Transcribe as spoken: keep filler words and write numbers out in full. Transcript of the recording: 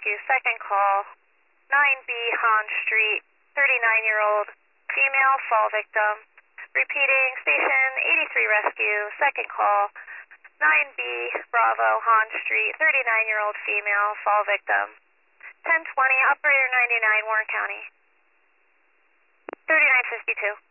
Rescue, second call, nine B Han Street, thirty-nine-year-old female fall victim. Repeating, station eighty-three Rescue, second call, nine B Bravo Han Street, thirty-nine-year-old female fall victim. ten twenty, operator ninety-nine, Warren County. thirty-nine fifty-two.